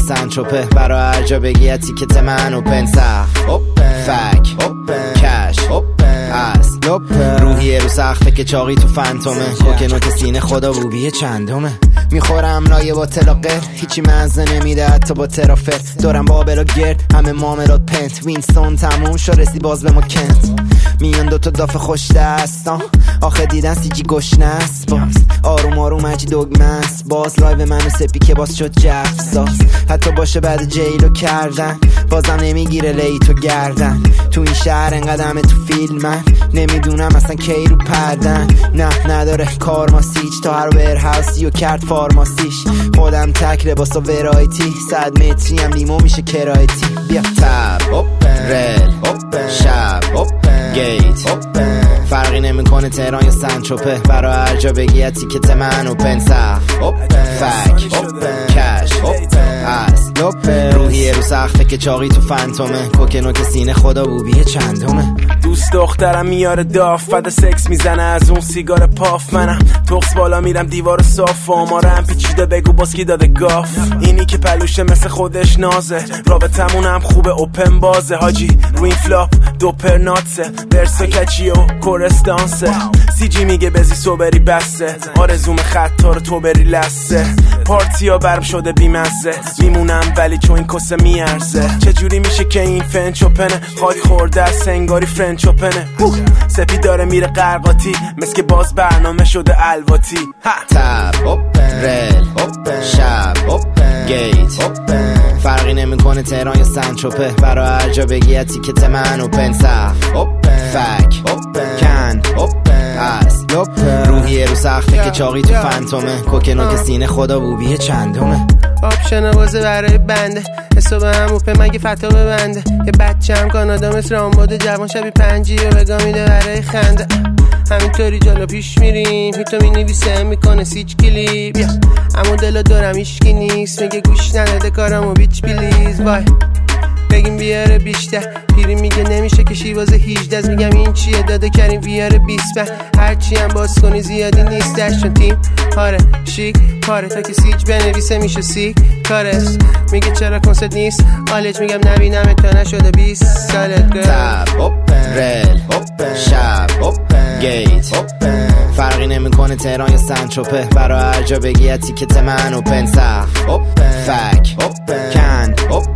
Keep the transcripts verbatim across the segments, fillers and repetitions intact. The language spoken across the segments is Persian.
سنچوپه برا هر جا بگی تیکت من و پنسخ فک کش اصل روحیه رو سخفه که چاقی تو فنتومه کوکنوت سینه خدا بوبیه چندمه میخورم لایه با تلاقه هیچی مزه نمیده حتی با ترافر دارم بابلا گرد همه مامرات پنت وینستون تموم شو رسی باز به ما کنت میان دوتا داف خوش دستان آخه دیدن سی جی گشنه است باز آروم آروم هجی دگمه است باز لایو منو سپی که باز شد جف ساز حتی باشه بعد جیلو کردن بازم نمیگیره لیتو گردن تو این شهر انقدمه تو فیلم من نمیدونم اصلا کی رو پردن نه نداره کارماسیچ تا هر ورهاوسی و کرد فارماسیش خودم تک لباس و ورایتی صد متری هم لیمو میشه کرایتی بیا تب رل شب گیت فرقی نمیکنه تهران یا سنچوپه برا هر جا بگی تیکت من و پنسخ فک کش اصل روحیه رو سخفه که چاقی تو فنتومه کوکنوت سینه خدا بوبیه چندمه دوست دخترم میاره داف فد سکس میزنه از اون سیگار پاف منم توقس بالا میرم دیوار صاف و آمارم پیچیده بگو باز کی داده گاف اینی که پلوشه مثل خودش نازه رابطمون هم خوبه اوپن بازه حاجی رو این فلاپ دوپر ناتسه برسا کچی و کورستانسه سی جی میگه بزی سوبری بسته آرزوم خطا رو تو بری لسه پارتیا برم شده بیمزه میمونم ولی چون این کسه میارزه چجوری میشه که این فنچ اوپنه خاک خورده از سنگاری فرنچ اوپنه سپی داره میره قرقاتی مثل که باز برنامه شده الواتی تب رل شب گیت فرقی نمیکنه تهران یا سنچوپه برا هر جا بگی تیکت من و پنسخ فک کن اصل روحیه رو سخفه که چاقی تو فنتومه کوکنوت سینه خدا بوبیه چندمه آپشن بازه برای بنده حساب هم اوپه مگه فتا ببنده یه بچه هم کانادا مثل آنباده جوان شبی پنجی و بگا میده برای خنده همینطوری جلو پیش میریم هیتو می نویسه میکنه سیچ کلیپ یا امو دلو دارم ایشکی نیست میگه گوش نداده کارمو بیچ پلیز وای بگیم بیاره بیشتر پیری میگه نمیشه که شیواز هجده میگم این چیه داده کریم بیاره بیست بر هرچی هم باز کنی زیادی نیستش چون تیم هاره شیک پاره تا که سیج بنویسه میشه سیک کارست میگه چرا کنسرت نیست آلج میگم نبینم تا نشده بیست سالت تب رل شب گیت فرقی نمیکنه تهران یا سنچوپه برا هر جا بگی تیکت من و پنسخ فک کن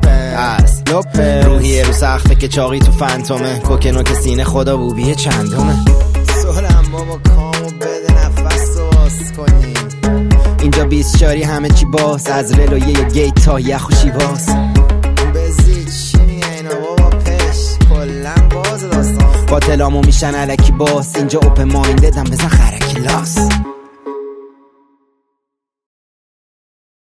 اصل روحیه رو سخفه که چاقی تو فنتومه کوکنوت سینه خدا بوبیه چندمه سولم بابا کامو بده نفس رو باز کنیم اینجا بیست شاری همه چی باز از رل و یه گیت تا یخ و شیواز بزی چی میگه اینا بابا پش کلن باز داستان با تلامو میشن علکی باز اینجا اوپن ماینددم بزن خرکی لاس